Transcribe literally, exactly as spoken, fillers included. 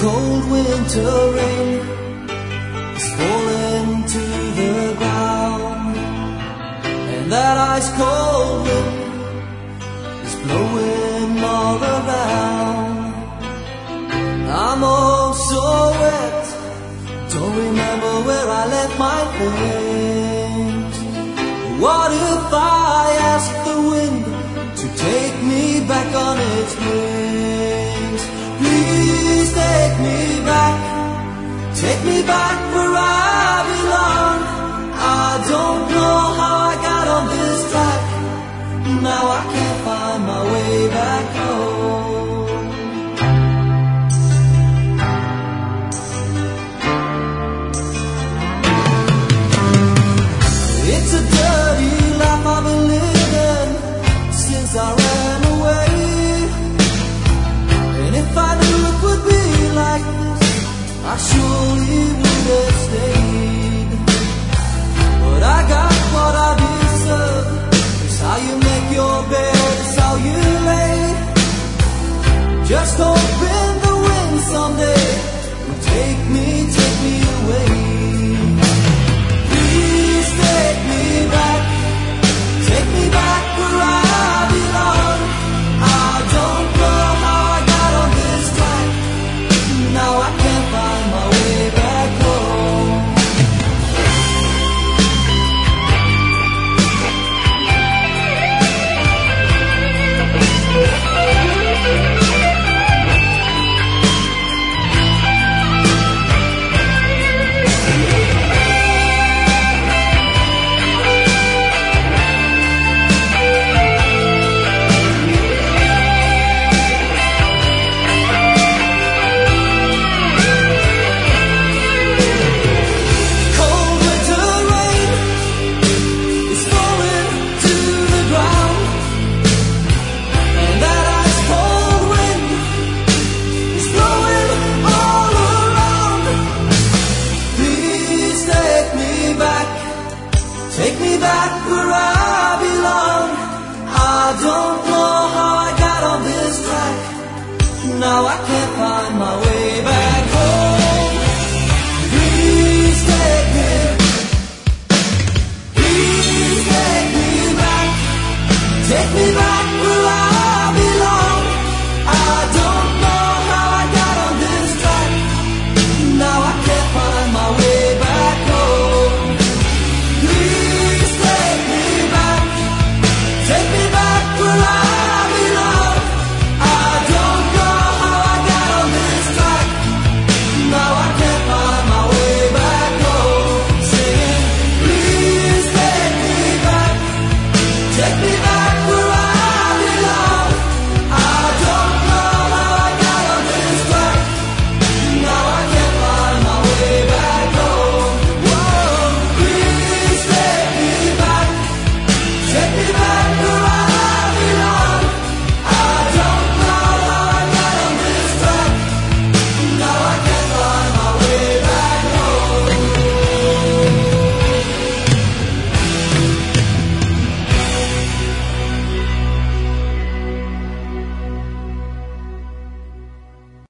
cold winter rain is falling to the ground, and that ice cold wind is blowing all around. I'm all so wet, don't remember where I left my things. What if I ask the wind to take me back on its wings? Please take me back, take me back where I belong. I don't know how I got on this track, now I can't find my way back home. It's a dirty life I've been living since I ran away. And if I knew it would be like this, I surely would have stayed. But I got what I deserve. It's how you make your bed, it's how you lay. Just hoping the wind someday will take me, take me away. Please take me back, take me back where I belong. I don't know how I got on this track, now I can't find my way back home. Cold winter rain is falling to the ground, and that ice cold wind is blowing all around. Please take me back, take me back where I belong. I don't know how I got on this track, now I can't